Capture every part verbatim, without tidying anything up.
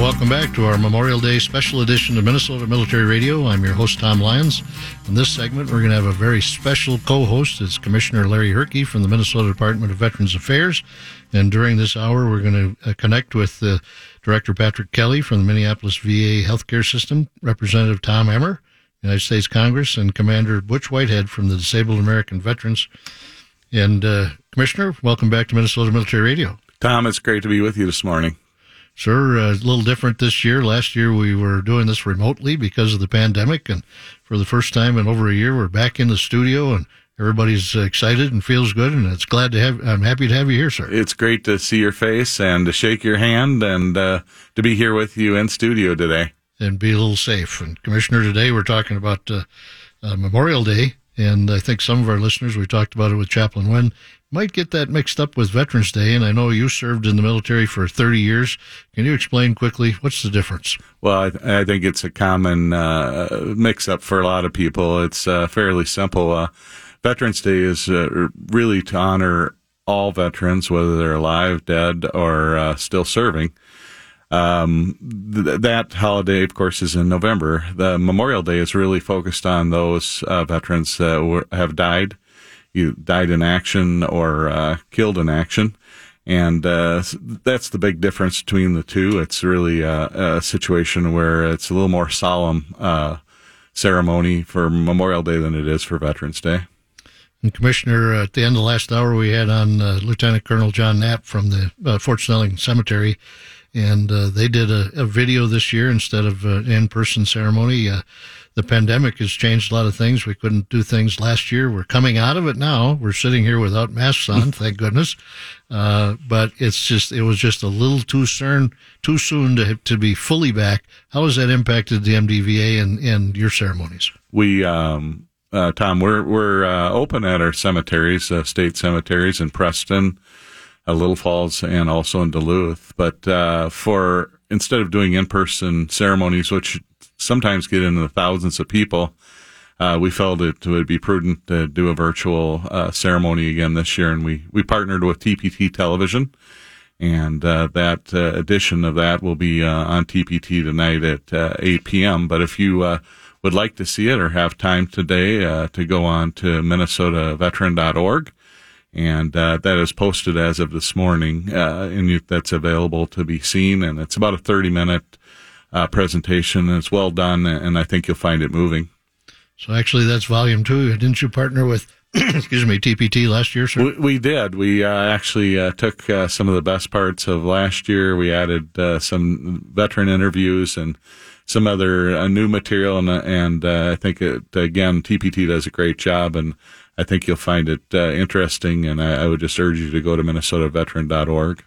welcome back to our Memorial Day special edition of Minnesota Military Radio. I'm your host, Tom Lyons. In this segment, we're going to have a very special co-host. It's Commissioner Larry Herke from the Minnesota Department of Veterans Affairs. And during this hour, we're going to uh, connect with uh, Director Patrick Kelly from the Minneapolis V A Healthcare System, Representative Tom Emmer, United States Congress, and Commander Butch Whitehead from the Disabled American Veterans. And uh, Commissioner, welcome back to Minnesota Military Radio. Tom, it's great to be with you this morning. Sir, uh, a little different this year. Last year we were doing this remotely because of the pandemic, and for the first time in over a year, we're back in the studio, and everybody's excited and feels good, and it's glad to have. I'm happy to have you here, sir. It's great to see your face and to shake your hand and uh, to be here with you in studio today. And be a little safe. And Commissioner, today we're talking about uh, uh, Memorial Day, and I think some of our listeners, we talked about it with Chaplain Wynn, might get that mixed up with Veterans Day, and I know you served in the military for thirty years. Can you explain quickly what's the difference? Well, I, th- I think it's a common uh, mix-up for a lot of people. It's uh, fairly simple. Uh, Veterans Day is uh, really to honor all veterans, whether they're alive, dead, or uh, still serving. Um, th- that holiday, of course, is in November. The Memorial Day is really focused on those uh, veterans that were, have died. You died in action or uh, killed in action. And uh, that's the big difference between the two. It's really a, a situation where it's a little more solemn uh, ceremony for Memorial Day than it is for Veterans Day. And Commissioner, at the end of the last hour, we had on uh, Lieutenant Colonel John Knapp from the uh, Fort Snelling Cemetery, and uh, they did a, a video this year instead of an in-person ceremony. Uh, The pandemic has changed a lot of things. We couldn't do things last year. We're coming out of it now. We're sitting here without masks on, thank goodness. Uh, but it's just, it was just a little too soon, too soon to to be fully back. How has that impacted the M D V A and, and your ceremonies? We, um, uh, Tom, we're we're uh, open at our cemeteries, uh, state cemeteries in Preston, uh, Little Falls, and also in Duluth. But uh, for instead of doing in-person ceremonies, which sometimes get into the thousands of people, uh, we felt it would be prudent to do a virtual uh, ceremony again this year, and we, we partnered with T P T Television, and uh, that uh, edition of that will be uh, on T P T tonight at uh, eight p.m. But if you uh, would like to see it or have time today uh, to go on to minnesota veteran dot org, and uh, that is posted as of this morning, uh, and you, that's available to be seen, and it's about a thirty-minute Uh, presentation, and it's well done, and I think you'll find it moving. So actually, that's volume two. Didn't you partner with, excuse me, T P T last year, sir? We, we did. We uh, actually uh, took uh, some of the best parts of last year. We added uh, some veteran interviews and some other uh, new material, and, and uh, I think, it, again, T P T does a great job, and I think you'll find it uh, interesting, and I, I would just urge you to go to minnesota veteran dot org.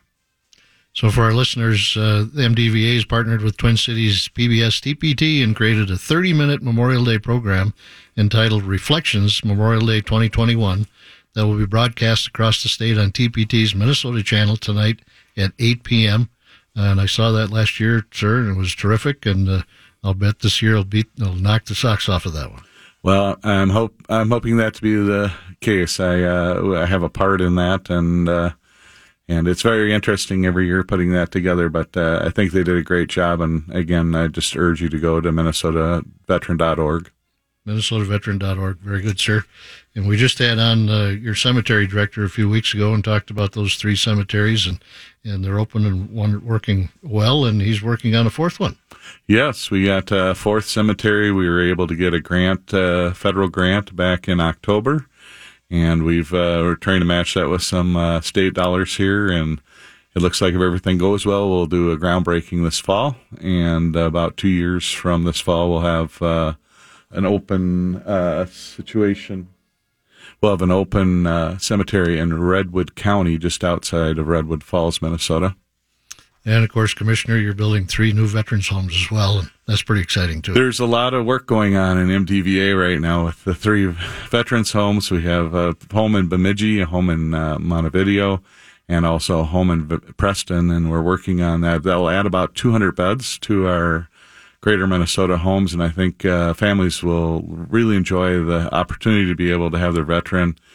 So for our listeners, uh, the M D V A has partnered with Twin Cities P B S T P T and created a thirty-minute Memorial Day program entitled Reflections Memorial Day twenty twenty-one that will be broadcast across the state on T P T's Minnesota channel tonight at eight p.m. And I saw that last year, sir, and it was terrific, and uh, I'll bet this year it'll, beat, it'll knock the socks off of that one. Well, I'm hope I'm hoping that to be the case. I uh, I have a part in that, and uh, And it's very interesting every year putting that together, but uh, I think they did a great job. And again, I just urge you to go to minnesota veteran dot org. minnesota veteran dot org. Very good, sir. And we just had on uh, your cemetery director a few weeks ago and talked about those three cemeteries, and, and they're open and one working well, and he's working on a fourth one. Yes, we got a fourth cemetery. We were able to get a grant, uh, federal grant back in October. And we've, uh, we're trying to match that with some, uh, state dollars here. And it looks like if everything goes well, we'll do a groundbreaking this fall. And uh, about two years from this fall, we'll have, uh, an open, uh, situation. We'll have an open, uh, cemetery in Redwood County, just outside of Redwood Falls, Minnesota. And, of course, Commissioner, you're building three new veterans homes as well, and that's pretty exciting, too. There's a lot of work going on in M D V A right now with the three veterans homes. We have a home in Bemidji, a home in uh, Montevideo, and also a home in Preston, and we're working on that. That'll add about two hundred beds to our Greater Minnesota homes, and I think uh, families will really enjoy the opportunity to be able to have their veteran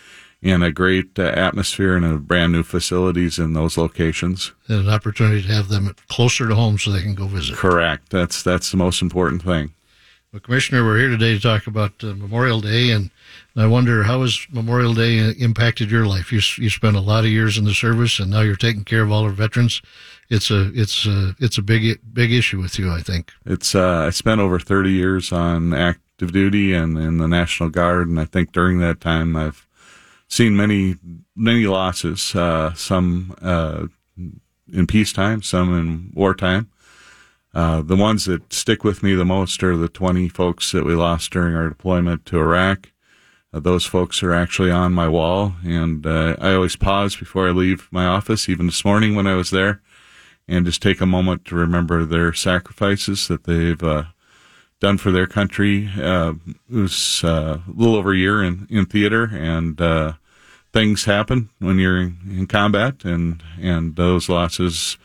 and a great uh, atmosphere and a brand new facilities in those locations. And an opportunity to have them closer to home so they can go visit. Correct. That's that's the most important thing. Well, Commissioner, we're here today to talk about uh, Memorial Day, and I wonder, how has Memorial Day impacted your life? You you spent a lot of years in the service, and now you're taking care of all our veterans. It's a it's a it's a big big issue with you, I think. It's uh, I spent over thirty years on active duty and in the National Guard, and I think during that time I've seen many many losses. Uh, some uh, in peacetime, some in wartime. Uh, the ones that stick with me the most are the twenty folks that we lost during our deployment to Iraq. Uh, those folks are actually on my wall, and uh, I always pause before I leave my office, even this morning when I was there, and just take a moment to remember their sacrifices that they've uh, done for their country. Uh, it was uh, a little over a year in, in theater, and uh, things happen when you're in, in combat, and, and those losses,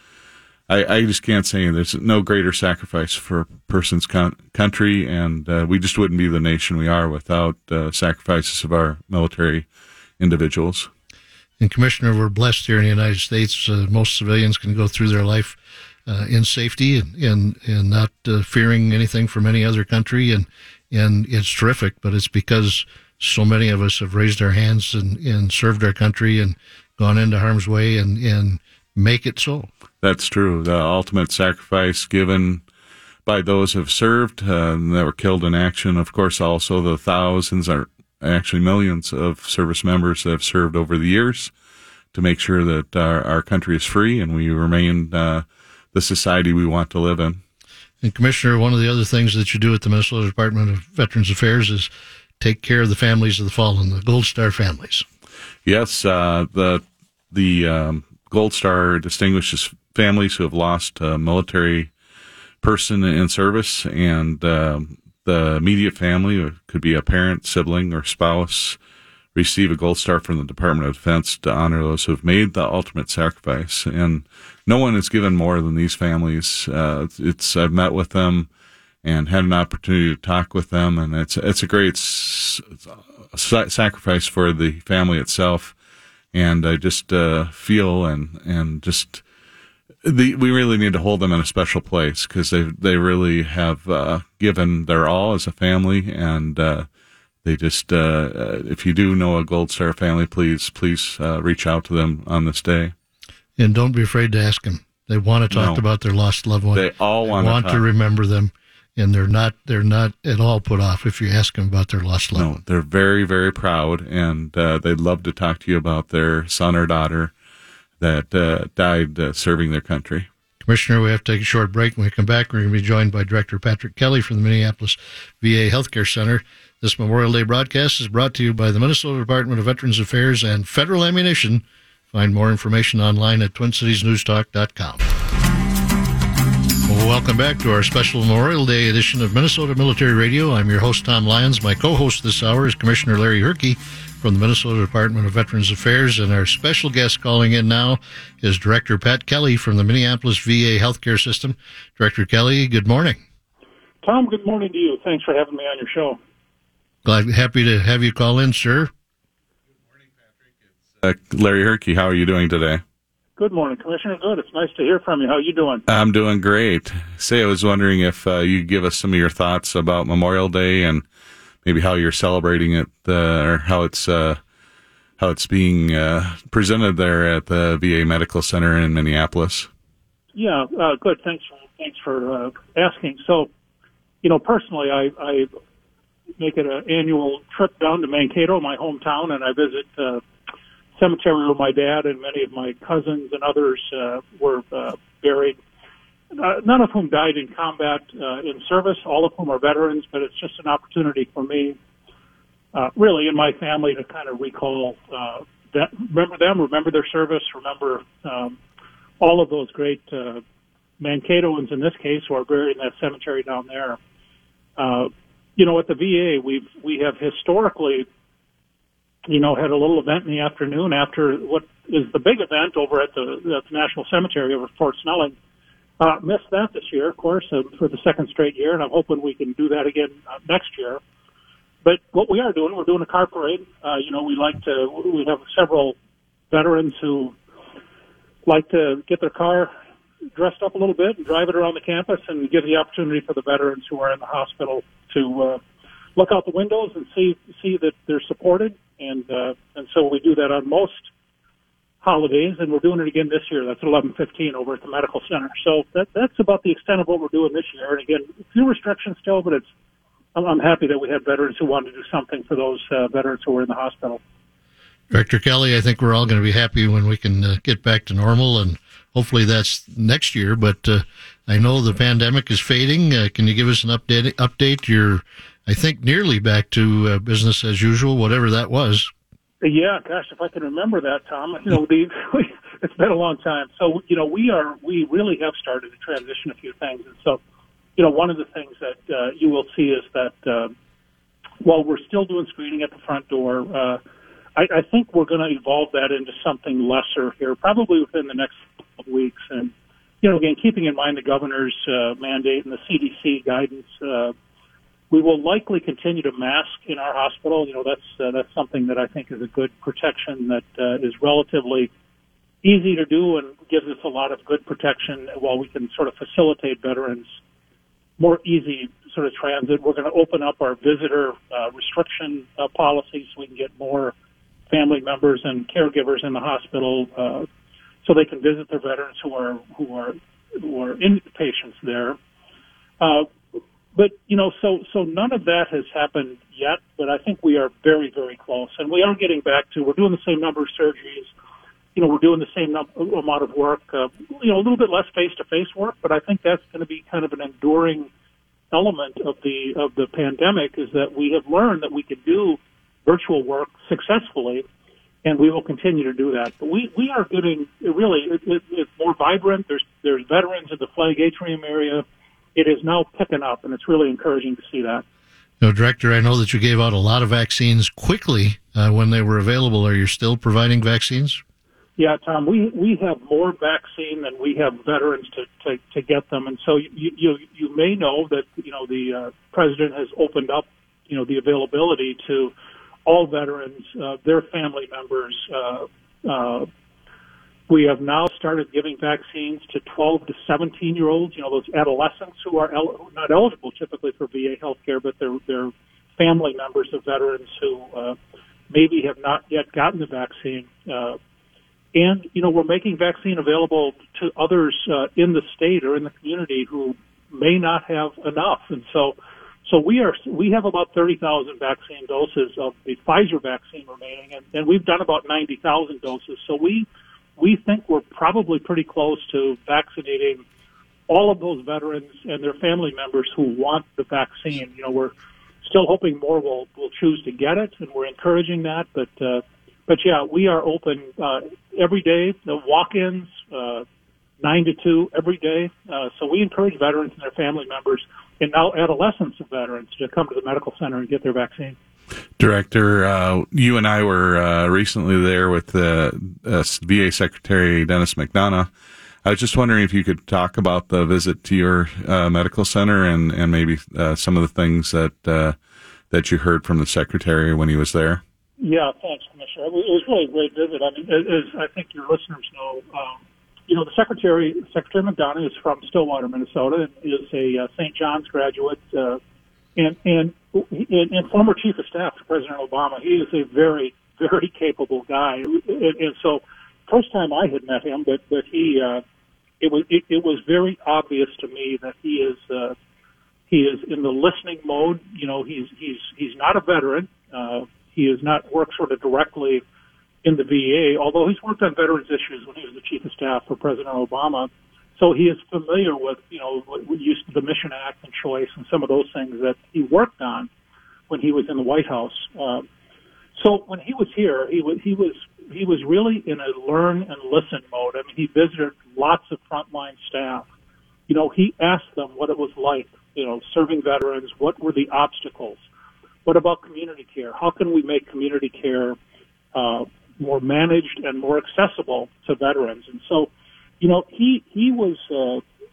I, I just can't say there's no greater sacrifice for a person's con- country, and uh, we just wouldn't be the nation we are without uh, sacrifices of our military individuals. And Commissioner, we're blessed here in the United States. Uh, most civilians can go through their life uh, in safety and and, and not uh, fearing anything from any other country, and and it's terrific. But it's because so many of us have raised our hands and, and served our country and gone into harm's way and, and make it so. That's true. The ultimate sacrifice given by those who have served uh, that were killed in action. Of course, also the thousands, or actually millions of service members that have served over the years to make sure that our, our country is free and we remain uh, the society we want to live in. And Commissioner, one of the other things that you do at the Minnesota Department of Veterans Affairs is take care of the families of the fallen, the Gold Star families. Yes, uh, the the um, Gold Star distinguishes families who have lost a military person in service, and uh, the immediate family, or could be a parent, sibling, or spouse, receive a Gold Star from the Department of Defense to honor those who have made the ultimate sacrifice. And no one is given more than these families. Uh, it's I've met with them and had an opportunity to talk with them, and it's it's a great s- sacrifice for the family itself. And I just uh, feel and and just the, we really need to hold them in a special place, because they they really have uh, given their all as a family, and uh, they just uh, if you do know a Gold Star family, please please uh, reach out to them on this day. And don't be afraid to ask them. They want to talk no. about their lost loved one. They all want, they want to, to remember them. And they're not they're not at all put off if you ask them about their lost loved one. No, they're very, very proud, and uh, they'd love to talk to you about their son or daughter that uh, died uh, serving their country. Commissioner, we have to take a short break. When we come back, we're going to be joined by Director Patrick Kelly from the Minneapolis V A Healthcare Center. This Memorial Day broadcast is brought to you by the Minnesota Department of Veterans Affairs and Federal Ammunition. Find more information online at twin cities news talk dot com. Well, welcome back to our special Memorial Day edition of Minnesota Military Radio. I'm your host, Tom Lyons. My co-host this hour is Commissioner Larry Herke from the Minnesota Department of Veterans Affairs, and our special guest calling in now is Director Pat Kelly from the Minneapolis V A Healthcare System. Director Kelly, good morning. Tom, good morning to you. Thanks for having me on your show. Glad, happy to have you call in, sir. Good morning, Patrick. It's uh, Larry Herke. How are you doing today? Good morning, Commissioner. Good. It's nice to hear from you. How are you doing? I'm doing great. Say, I was wondering if uh, you could give us some of your thoughts about Memorial Day and maybe how you're celebrating it, uh, or how it's uh, how it's being uh, presented there at the V A Medical Center in Minneapolis. Yeah, uh, good. Thanks for thanks for uh, asking. So, you know, personally, I, I make it an annual trip down to Mankato, my hometown, and I visit. Uh, cemetery where my dad and many of my cousins and others uh, were uh, buried, uh, none of whom died in combat uh, in service, all of whom are veterans, but it's just an opportunity for me, uh, really, in my family to kind of recall, uh, that, remember them, remember their service, remember um, all of those great uh, Mankatoans, in this case, who are buried in that cemetery down there. Uh, you know, at the V A, we've, we have historically you know, had a little event in the afternoon after what is the big event over at the, at the National Cemetery over Fort Snelling. Uh, missed that this year, of course, uh, for the second straight year, and I'm hoping we can do that again uh, next year. but what we are doing, we're doing a car parade. Uh, you know, we like to, we have several veterans who like to get their car dressed up a little bit and drive it around the campus and give the opportunity for the veterans who are in the hospital to uh, look out the windows and see see that they're supported. And uh, and so we do that on most holidays, and we're doing it again this year. That's eleven fifteen over at the medical center. So that that's about the extent of what we're doing this year. And again, a few restrictions still, but it's I'm, I'm happy that we had veterans who wanted to do something for those uh, veterans who were in the hospital. Director Kelly, I think we're all going to be happy when we can uh, get back to normal, and hopefully that's next year. But uh, I know the pandemic is fading. Uh, can you give us an update? Update? You're, I think, nearly back to uh, business as usual, whatever that was. Yeah, gosh, if I can remember that, Tom. You know, the, it's been a long time. So, you know, we are we really have started to transition a few things, and so, you know, one of the things that uh, you will see is that uh, while we're still doing screening at the front door. Uh, I, I think we're going to evolve that into something lesser here, probably within the next couple of weeks. And, you know, again, keeping in mind the governor's uh, mandate and the C D C guidance, uh, we will likely continue to mask in our hospital. You know, that's uh, that's something that I think is a good protection that uh, is relatively easy to do and gives us a lot of good protection while we can sort of facilitate veterans more easy sort of transit. We're going to open up our visitor uh, restriction uh, policy so we can get more family members and caregivers in the hospital, uh, so they can visit their veterans who are who are who are inpatients there. Uh, but you know, so so none of that has happened yet. But I think we are very very close, and we are getting back to. We're doing the same number of surgeries. You know, we're doing the same num- amount of work. Uh, you know, a little bit less face to face work, but I think that's going to be kind of an enduring element of the of the pandemic. Is that we have learned that we can do virtual work successfully, and we will continue to do that. But we, we are getting really it, it, it's more vibrant. There's there's veterans in the Flag Atrium area. It is now picking up, and it's really encouraging to see that. Now, Director, I know that you gave out a lot of vaccines quickly uh, when they were available. Are you still providing vaccines? Yeah, Tom, we, we have more vaccine than we have veterans to, to, to get them, and so you you you may know that you know the uh, president has opened up you know the availability to all veterans, uh, their family members. Uh, uh, we have now started giving vaccines to twelve to seventeen year olds, you know, those adolescents who are el- not eligible typically for V A health care, but they're, they're family members of veterans who uh, maybe have not yet gotten the vaccine. Uh, and, you know, we're making vaccine available to others uh, in the state or in the community who may not have enough. And so So we are we have about thirty thousand vaccine doses of the Pfizer vaccine remaining, and, and we've done about ninety thousand doses. So we we think we're probably pretty close to vaccinating all of those veterans and their family members who want the vaccine. You know, we're still hoping more will will choose to get it, and we're encouraging that. But uh, but yeah, we are open uh, every day. The walk-ins. Uh, nine to two every day. Uh, so we encourage veterans and their family members and now adolescents of veterans to come to the medical center and get their vaccine. Director, uh, you and I were uh, recently there with the uh, V A Secretary Dennis McDonough. I was just wondering if you could talk about the visit to your uh, medical center and, and maybe uh, some of the things that uh, that you heard from the Secretary when he was there. Yeah, thanks, Commissioner. It was really a great visit. I mean, as I think your listeners know, um, You know, the Secretary, Secretary McDonough, is from Stillwater, Minnesota, and is a uh, Saint John's graduate, uh, and, and and and former Chief of Staff to President Obama. He is a very, very capable guy, and, and so first time I had met him, but but he, uh, it was it, it was very obvious to me that he is uh, he is in the listening mode. You know, he's he's he's not a veteran. Uh, he has not worked sort of directly in the V A, although he's worked on veterans issues when he was the Chief of Staff for President Obama. So he is familiar with, you know, what we used to the Mission Act and Choice and some of those things that he worked on when he was in the White House. Uh, so when he was here, he was, he was, he was really in a learn and listen mode. I mean, he visited lots of frontline staff. You know, he asked them what it was like, you know, serving veterans. What were the obstacles? What about community care? How can we make community care, uh, more managed and more accessible to veterans? And so, you know, he he was uh,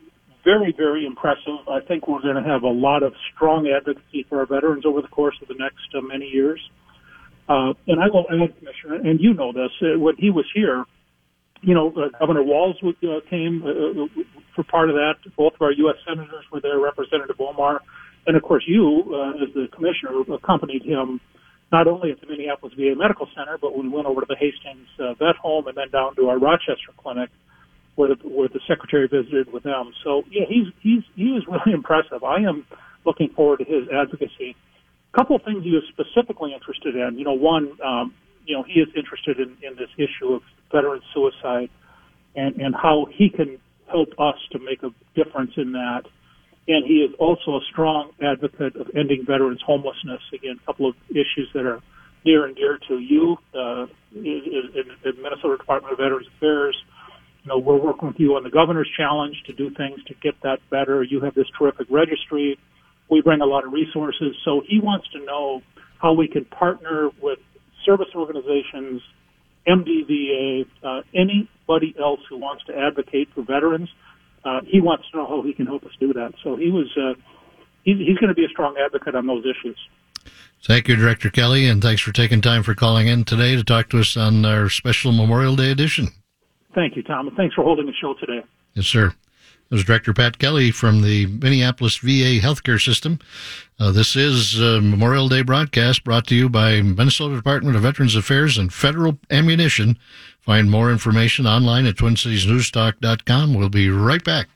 very, very impressive. I think we're going to have a lot of strong advocacy for our veterans over the course of the next uh, many years. Uh, and I will add, Commissioner, and you know this, uh, when he was here, you know, uh, Governor Walz uh, came uh, for part of that. Both of our U S senators were there, Representative Omar. And, of course, you, uh, as the commissioner, accompanied him not only at the Minneapolis V A Medical Center, but when we went over to the Hastings uh, Vet Home and then down to our Rochester clinic, where the, where the secretary visited with them. So, yeah, he's he's he is really impressive. I am looking forward to his advocacy. A couple of things he was specifically interested in. You know, one, um, you know, he is interested in, in this issue of veteran suicide and, and how he can help us to make a difference in that. And he is also a strong advocate of ending veterans homelessness. Again, a couple of issues that are near and dear to you uh, in, in the Minnesota Department of Veterans Affairs. You know, we're working with you on the Governor's Challenge to do things to get that better. You have this terrific registry. We bring a lot of resources. So he wants to know how we can partner with service organizations, M D V A, uh, anybody else who wants to advocate for veterans. Uh, he wants to know how he can help us do that. So he was, uh, he's, he's going to be a strong advocate on those issues. Thank you, Director Kelly, and thanks for taking time for calling in today to talk to us on our special Memorial Day edition. Thank you, Tom, and thanks for holding the show today. Yes, sir. It was Director Pat Kelly from the Minneapolis V A Healthcare System. Uh, this is a Memorial Day broadcast brought to you by Minnesota Department of Veterans Affairs and Federal Ammunition. Find more information online at twin cities news talk dot com. We'll be right back.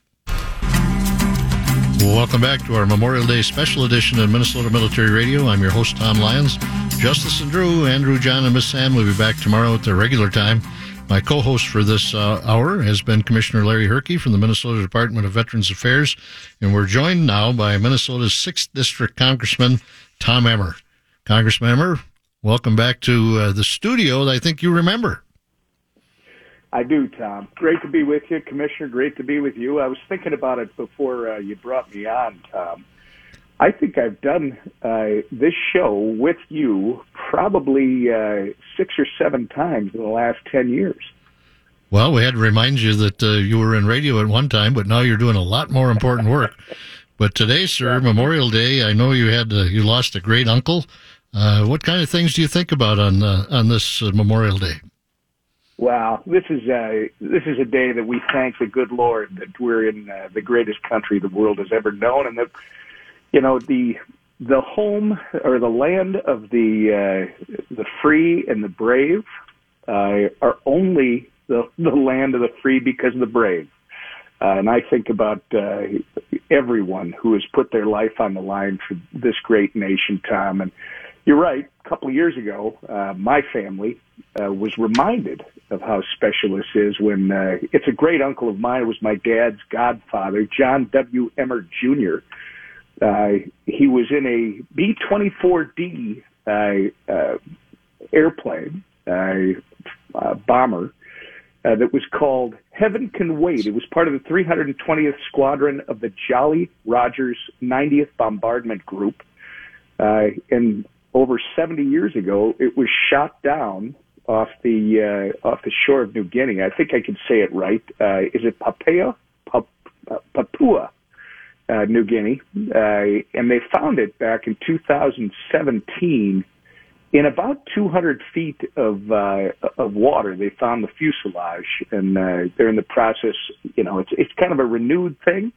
Welcome back to our Memorial Day special edition of Minnesota Military Radio. I'm your host, Tom Lyons. Justice and Drew, Andrew, John, and Miss Sam will be back tomorrow at their regular time. My co-host for this uh, hour has been Commissioner Larry Herke from the Minnesota Department of Veterans Affairs, and we're joined now by Minnesota's sixth District Congressman, Tom Emmer. Congressman Emmer, welcome back to uh, the studio that I think you remember. I do, Tom. Great to be with you, Commissioner. Great to be with you. I was thinking about it before uh, you brought me on, Tom. I think I've done uh, this show with you probably uh, six or seven times in the last ten years. Well, we had to remind you that uh, you were in radio at one time, but now you're doing a lot more important work. But today, sir, Memorial Day, I know you had uh, you lost a great uncle. Uh, what kind of things do you think about on uh, on this uh, Memorial Day? Well, this is uh, this is a day that we thank the good Lord that we're in uh, the greatest country the world has ever known, and that. You know, the the home or the land of the uh, the free and the brave uh, are only the, the land of the free because of the brave. Uh, and I think about uh, everyone who has put their life on the line for this great nation, Tom. And you're right, a couple of years ago, uh, my family uh, was reminded of how special this is when uh, it's a great uncle of mine. It was my dad's godfather, John W. Emmer Junior Uh, he was in a B twenty-four D uh, uh, airplane, uh, uh, bomber, uh, that was called Heaven Can Wait. It was part of the three hundred twentieth Squadron of the Jolly Rogers ninetieth Bombardment Group. Uh, and over seventy years ago, it was shot down off the uh, off the shore of New Guinea. I think I can say it right. Uh, is it Papua? Pap- uh, Papua? Uh, New Guinea, uh, and they found it back in two thousand seventeen in about two hundred feet of uh, of water. They found the fuselage, and uh, they're in the process. You know, it's it's kind of a renewed thing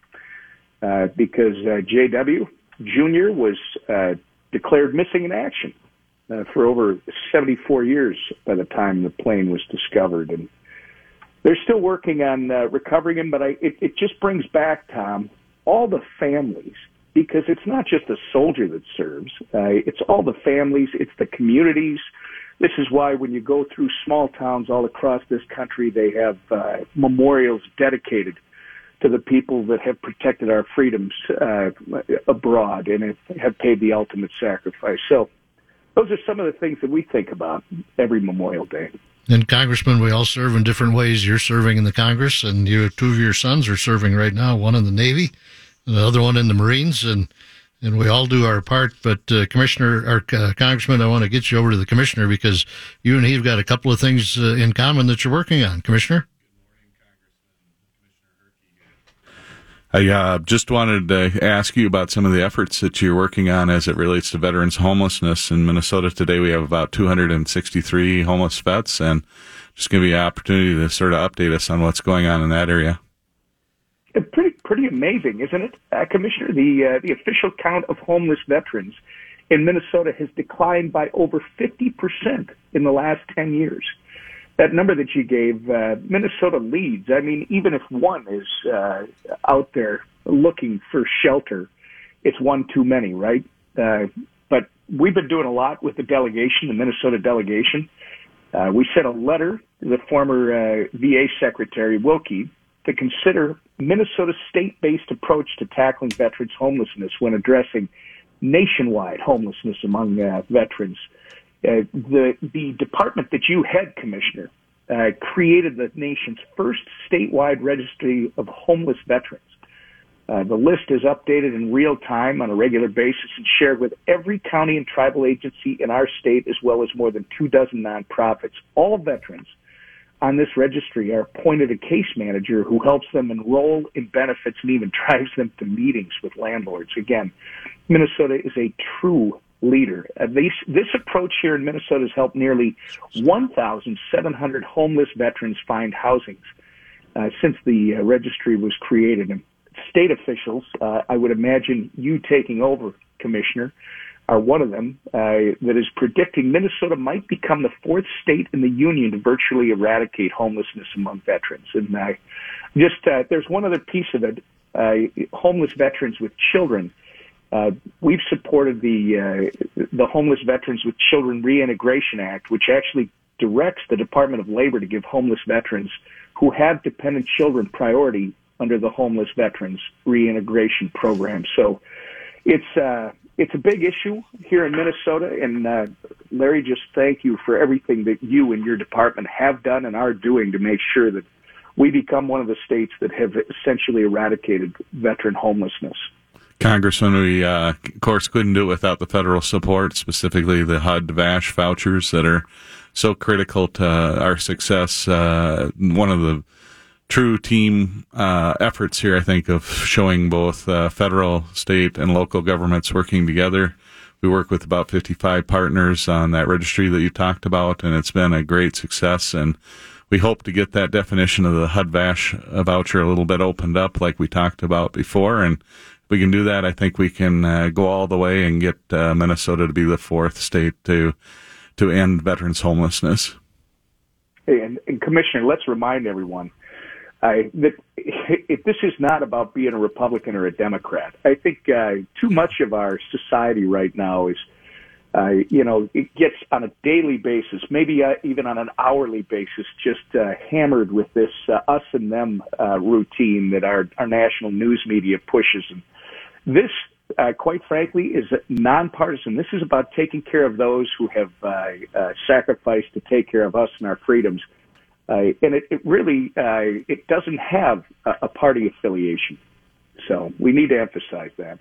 uh, because uh, J W Junior was uh, declared missing in action uh, for over seventy-four years by the time the plane was discovered, and they're still working on uh, recovering him. But I, it, it just brings back, Tom, all the families, because it's not just a soldier that serves. Uh, it's all the families. It's the communities. This is why when you go through small towns all across this country, they have uh, memorials dedicated to the people that have protected our freedoms uh, abroad and have paid the ultimate sacrifice. So those are some of the things that we think about every Memorial Day. And Congressman, we all serve in different ways. You're serving in the Congress, and you two of your sons are serving right now, one in the Navy, and the other one in the Marines, and and we all do our part. But uh, Commissioner, or uh, Congressman, I want to get you over to the Commissioner because you and he have got a couple of things uh, in common that you're working on. Commissioner? I uh, just wanted to ask you about some of the efforts that you're working on as it relates to veterans homelessness in Minnesota. Today we have about two hundred sixty-three homeless vets, and just give you an opportunity to sort of update us on what's going on in that area. Pretty, pretty amazing, isn't it, uh, Commissioner? The uh, the official count of homeless veterans in Minnesota has declined by over fifty percent in the last ten years. That number that you gave, uh, Minnesota leads. I mean, even if one is uh, out there looking for shelter, it's one too many, right? Uh, but we've been doing a lot with the delegation, the Minnesota delegation. Uh, we sent a letter to the former uh, V A Secretary, Wilkie, to consider Minnesota's state-based approach to tackling veterans' homelessness when addressing nationwide homelessness among uh, veterans. Uh, the the department that you head, Commissioner, uh, created the nation's first statewide registry of homeless veterans. Uh, the list is updated in real time on a regular basis and shared with every county and tribal agency in our state, as well as more than two dozen nonprofits. All veterans on this registry are appointed a case manager who helps them enroll in benefits and even drives them to meetings with landlords. Again, Minnesota is a true leader. Uh, this, this approach here in Minnesota has helped nearly one thousand seven hundred homeless veterans find housings uh, since the uh, registry was created. And state officials, uh, I would imagine you taking over, Commissioner, are one of them, uh, that is predicting Minnesota might become the fourth state in the union to virtually eradicate homelessness among veterans. And uh, just uh, there's one other piece of it, uh, homeless veterans with children. Uh, we've supported the uh, the Homeless Veterans with Children Reintegration Act, which actually directs the Department of Labor to give homeless veterans who have dependent children priority under the Homeless Veterans Reintegration Program. So it's uh, it's a big issue here in Minnesota, and uh, Larry, just thank you for everything that you and your department have done and are doing to make sure that we become one of the states that have essentially eradicated veteran homelessness. Congressman, we, uh, of course, couldn't do it without the federal support, specifically the H U D VASH vouchers that are so critical to our success. Uh, one of the true team uh, efforts here, I think, of showing both uh, federal, state, and local governments working together. We work with about fifty-five partners on that registry that you talked about, and it's been a great success. And we hope to get that definition of the H U D VASH voucher a little bit opened up like we talked about before. And if we can do that, I think we can uh, go all the way and get uh, Minnesota to be the fourth state to to end veterans homelessness. Hey, and, and Commissioner, let's remind everyone uh, that if this is not about being a Republican or a Democrat. I think uh, too much of our society right now is, uh, you know, it gets on a daily basis, maybe uh, even on an hourly basis, just uh, hammered with this uh, us and them uh, routine that our, our national news media pushes. And this, uh, quite frankly, is nonpartisan. This is about taking care of those who have uh, uh, sacrificed to take care of us and our freedoms. Uh, and it, it really, uh, it doesn't have a, a party affiliation. So we need to emphasize that.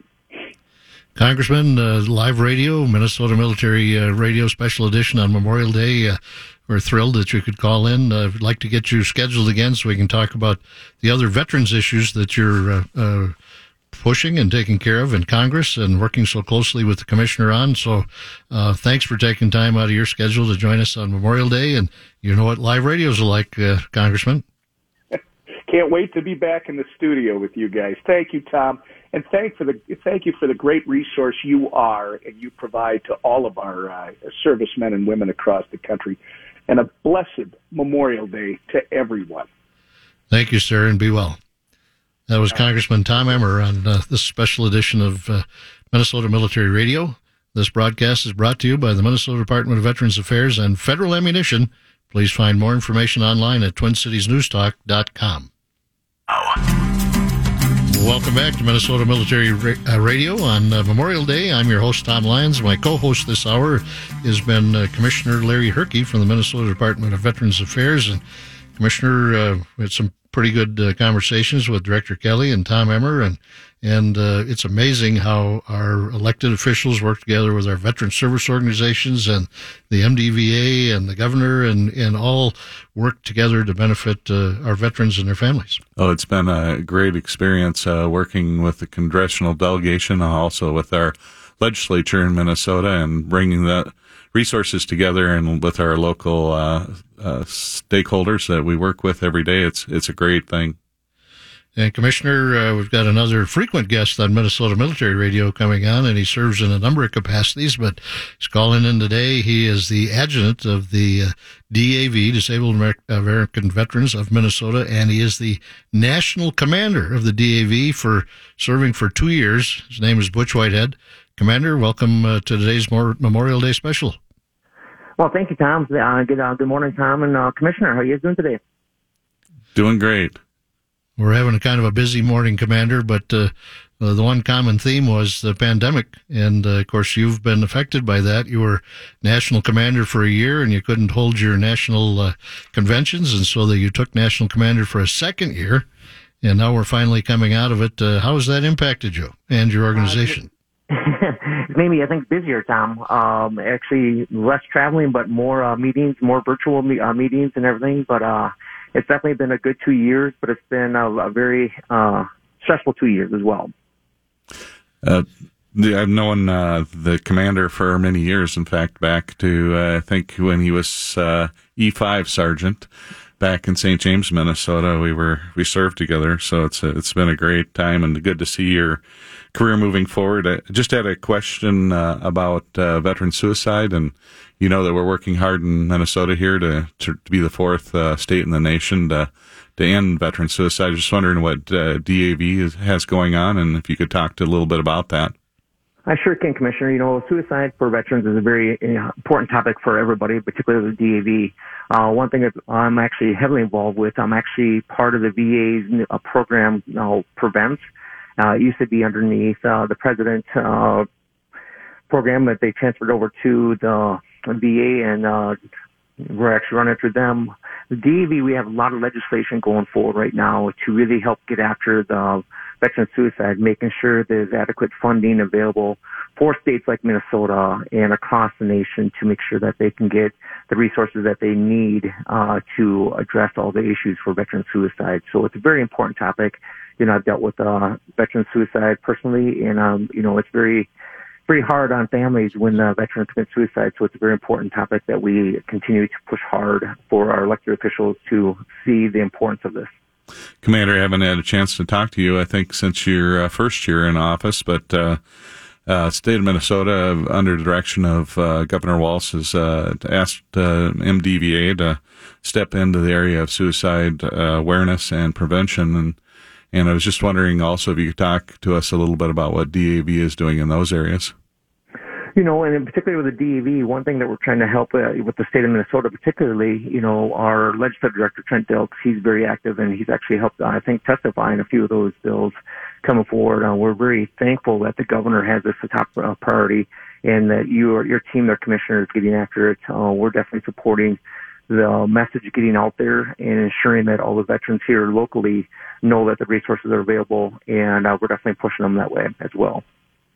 Congressman, uh, live radio, Minnesota Military uh, Radio Special Edition on Memorial Day. Uh, we're thrilled that you could call in. Uh, we'd like to get you scheduled again so we can talk about the other veterans issues that you're uh, uh, pushing and taking care of in Congress and working so closely with the commissioner on. So uh, thanks for taking time out of your schedule to join us on Memorial Day. And you know what live radios are like, uh, Congressman. Can't wait to be back in the studio with you guys. Thank you, Tom. And thank for the thank you for the great resource you are and you provide to all of our uh, servicemen and women across the country. And a blessed Memorial Day to everyone. Thank you, sir, and be well. That was Congressman Tom Emmer on uh, this special edition of uh, Minnesota Military Radio. This broadcast is brought to you by the Minnesota Department of Veterans Affairs and Federal Ammunition. Please find more information online at twin cities news talk dot com. Welcome back to Minnesota Military Radio on uh, Memorial Day. I'm your host, Tom Lyons. My co-host this hour has been uh, Commissioner Larry Herke from the Minnesota Department of Veterans Affairs. And Commissioner, uh, we had some pretty good uh, conversations with Director Kelly and Tom Emmer, and and uh, it's amazing how our elected officials work together with our veteran service organizations and the M D V A and the governor, and, and all work together to benefit uh, our veterans and their families. Oh, it's been a great experience uh, working with the congressional delegation, also with our legislature in Minnesota, and bringing the resources together, and with our local uh, uh, stakeholders that we work with every day. It's it's a great thing. And Commissioner, uh, we've got another frequent guest on Minnesota Military Radio coming on, and he serves in a number of capacities, but he's calling in today. He is the adjutant of the uh, D A V, Disabled Amer- American Veterans of Minnesota, and he is the national commander of the D A V for serving for two years. His name is Butch Whitehead. Commander, welcome uh, to today's Memorial Day special. Well, thank you, Tom. Uh, good, uh, good morning, Tom, and uh, Commissioner. How are you guys doing today? Doing great. We're having a kind of a busy morning, Commander, but uh, uh, the one common theme was the pandemic. And, uh, of course, you've been affected by that. You were national commander for a year, and you couldn't hold your national uh, conventions, and so that you took national commander for a second year. And now we're finally coming out of it. Uh, how has that impacted you and your organization? Uh, it's made me, I think, busier, Tom. Um, actually, less traveling, but more uh, meetings, more virtual me- uh, meetings and everything. But uh it's definitely been a good two years, but it's been a, a very uh, stressful two years as well. Uh, the, I've known uh, the commander for many years, in fact, back to, uh, I think, when he was uh, E five sergeant back in Saint James, Minnesota. We were we served together, so it's a, it's been a great time, and good to see your career moving forward. I just had a question uh, about uh, veteran suicide, and you know that we're working hard in Minnesota here to to, to be the fourth uh, state in the nation to to end veteran suicide. Just wondering what uh, D A V is, has going on, and if you could talk to a little bit about that. I sure can, Commissioner. You know, suicide for veterans is a very uh, important topic for everybody, particularly the D A V. Uh, one thing that I'm actually heavily involved with, I'm actually part of the V A's uh, program, you know, Prevent. Uh, it used to be underneath uh, the President uh, program that they transferred over to the V A, and uh, we're actually running through them. The D A V, we have a lot of legislation going forward right now to really help get after the veteran suicide, making sure there's adequate funding available for states like Minnesota and across the nation to make sure that they can get the resources that they need uh, to address all the issues for veteran suicide. So it's a very important topic. You know, I've dealt with uh, veteran suicide personally, and, um, you know, it's very, very hard on families when uh, veterans commit suicide. So it's a very important topic that we continue to push hard for our elected officials to see the importance of this. Commander, I haven't had a chance to talk to you, I think, since your uh, first year in office, but uh, uh, state of Minnesota, under the direction of uh, Governor Walz, has uh, asked uh, M D V A to step into the area of suicide uh, awareness and prevention. And, and I was just wondering also if you could talk to us a little bit about what D A V is doing in those areas. You know, and in particular with the D A V, one thing that we're trying to help uh, with the state of Minnesota, particularly, you know, our legislative director, Trent Dilks, he's very active, and he's actually helped, uh, I think, testify in a few of those bills coming forward. Uh, we're very thankful that the governor has this a top uh, priority, and that you or your team, their commissioner, is getting after it. Uh, we're definitely supporting the message getting out there and ensuring that all the veterans here locally know that the resources are available, and uh, we're definitely pushing them that way as well.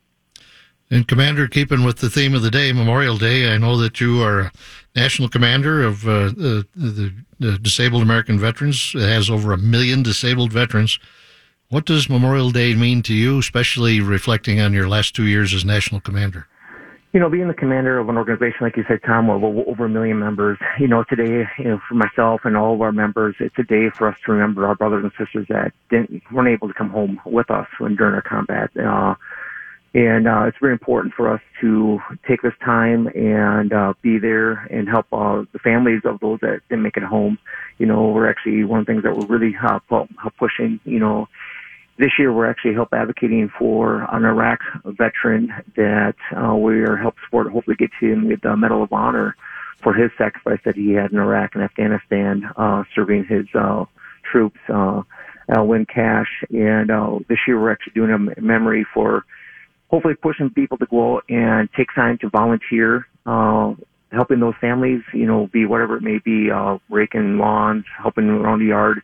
And Commander, keeping with the theme of the day, Memorial Day, I know that you are a national commander of uh, the, the, the Disabled American Veterans. It has over a million disabled veterans. What does Memorial Day mean to you, especially reflecting on your last two years as national commander? You know, being the commander of an organization, like you said, Tom, of over a million members, you know, today, you know, for myself and all of our members, it's a day for us to remember our brothers and sisters that didn't, weren't able to come home with us when during our combat. Uh, And uh, it's very important for us to take this time and uh, be there and help uh, the families of those that didn't make it home. You know, we're actually, one of the things that we're really uh, pushing, you know, this year we're actually help advocating for an Iraq veteran that uh, we are help support, hopefully get to him with the Medal of Honor for his sacrifice that he had in Iraq and Afghanistan, uh, serving his uh, troops, uh, Alwyn Cash. And uh, this year we're actually doing a memory for hopefully pushing people to go out and take time to volunteer, uh, helping those families, you know, be whatever it may be, uh, raking lawns, helping around the yard,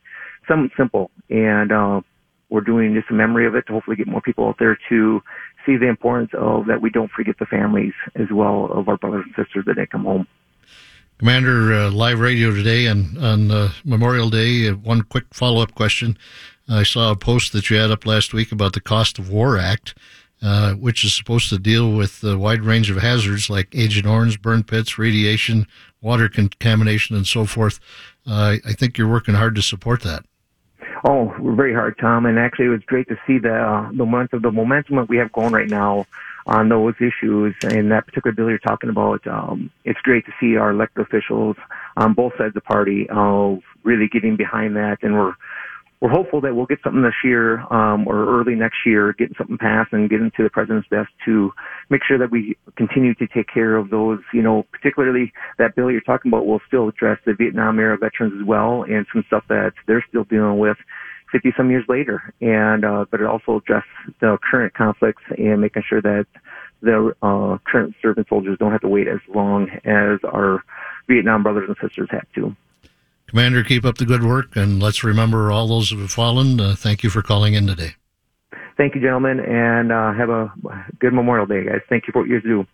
something simple. And uh, we're doing just a memory of it to hopefully get more people out there to see the importance of that we don't forget the families as well of our brothers and sisters that didn't come home. Commander, uh, live radio today on, on uh, Memorial Day. Uh, one quick follow-up question. I saw a post that you had up last week about the Cost of War Act, uh, which is supposed to deal with a wide range of hazards like Agent Orange, burn pits, radiation, water contamination, and so forth. Uh, I think you're working hard to support that. Oh, we're very hard, Tom. And actually, it was great to see the uh, the momentum, the momentum that we have going right now on those issues and that particular bill you're talking about. Um, it's great to see our elected officials on both sides of the party uh, really getting behind that, and we're we're hopeful that we'll get something this year um, or early next year, getting something passed and getting to the president's desk to make sure that we continue to take care of those. You know, particularly that bill you're talking about will still address the Vietnam era veterans as well, and some stuff that they're still dealing with fifty some years later, and uh, but it also addresses the current conflicts and making sure that the uh, current serving soldiers don't have to wait as long as our Vietnam brothers and sisters had to. Commander, keep up the good work, and let's remember all those who have fallen. Uh, thank you for calling in today. Thank you, gentlemen, and uh, have a good Memorial Day, guys. Thank you for what you do.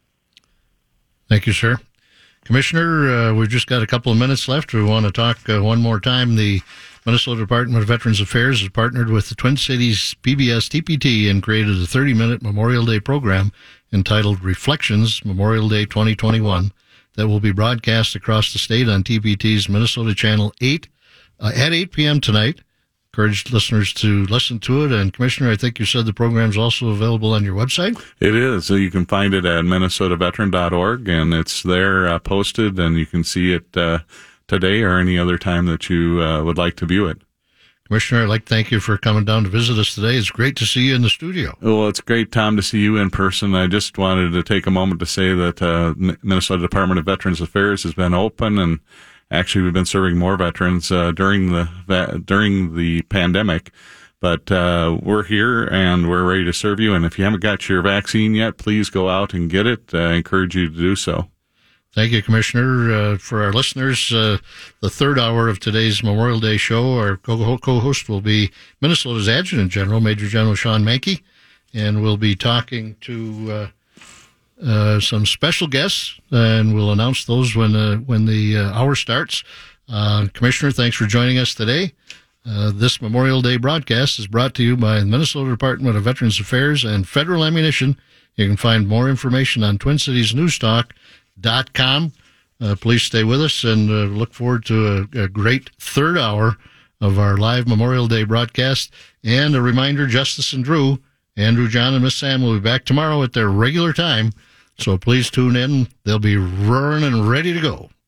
Thank you, sir. Commissioner, uh, we've just got a couple of minutes left. We want to talk uh, one more time. The Minnesota Department of Veterans Affairs has partnered with the Twin Cities P B S T P T and created a thirty-minute Memorial Day program entitled Reflections Memorial Day twenty twenty-one that will be broadcast across the state on T P T's Minnesota Channel eight uh, at eight p.m. tonight. Encourage listeners to listen to it. And, Commissioner, I think you said the program's also available on your website? It is. So you can find it at minnesota veteran dot org, and it's there uh, posted, and you can see it uh, today or any other time that you uh, would like to view it. Commissioner, I'd like to thank you for coming down to visit us today. It's great to see you in the studio. Well, it's great, Tom, to see you in person. I just wanted to take a moment to say that uh, Minnesota Department of Veterans Affairs has been open, and actually we've been serving more veterans uh, during the during the pandemic. But uh, we're here, and we're ready to serve you. And if you haven't got your vaccine yet, please go out and get it. I encourage you to do so. Thank you, Commissioner. Uh, for our listeners, uh, the third hour of today's Memorial Day show, our co- co-host will be Minnesota's Adjutant General, Major General Sean Mankey, and we'll be talking to uh, uh, some special guests, and we'll announce those when uh, when the uh, hour starts. Uh, Commissioner, thanks for joining us today. Uh, this Memorial Day broadcast is brought to you by the Minnesota Department of Veterans Affairs and Federal Ammunition. You can find more information on Twin Cities Newstalk dot com. Uh, please stay with us, and uh, look forward to a, a great third hour of our live Memorial Day broadcast. And a reminder, Justice and Drew, Andrew, John, and Miss Sam will be back tomorrow at their regular time, so please tune in. They'll be roaring and ready to go.